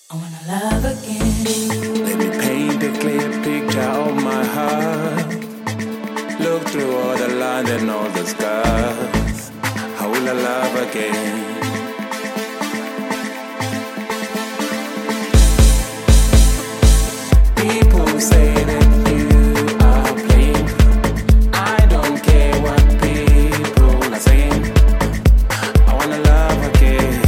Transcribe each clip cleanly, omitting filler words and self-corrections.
I wanna love again. Let me paint a clear picture of my heart. Look through all the land and all the scars. How will I love again? People say that you are playing. I don't care what people are saying. I wanna love again.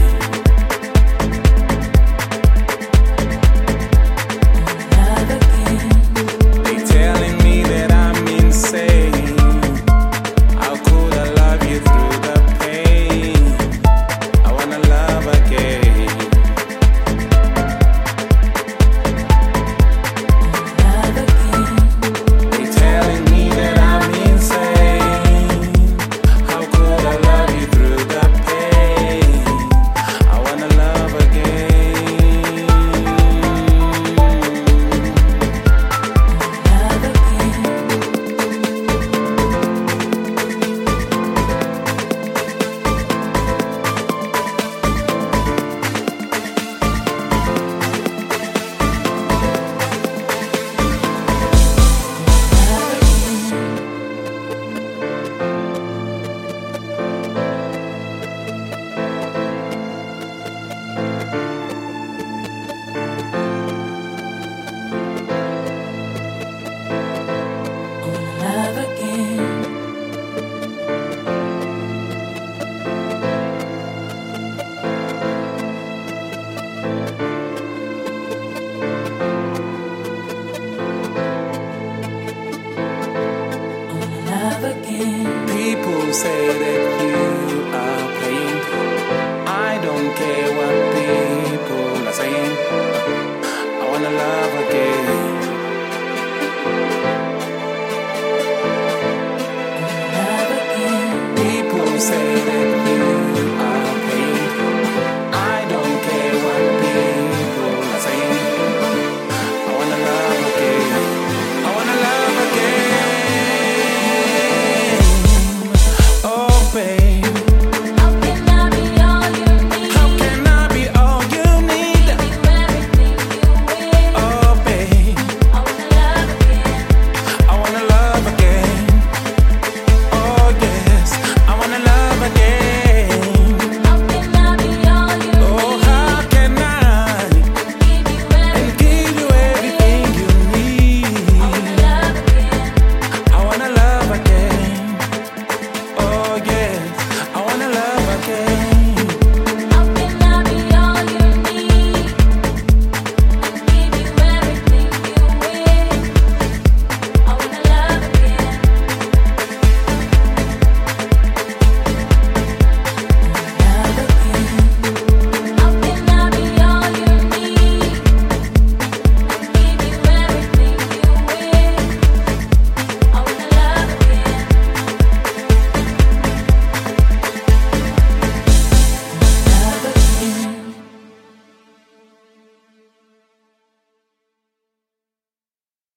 Love again. They telling me that I'm insane. How could I love you through the pain? I wanna love again. Love again. They telling me that I'm insane. How could I love you through the pain? I wanna love again. Love again. Love again. I wanna love again. I wanna love again. People say that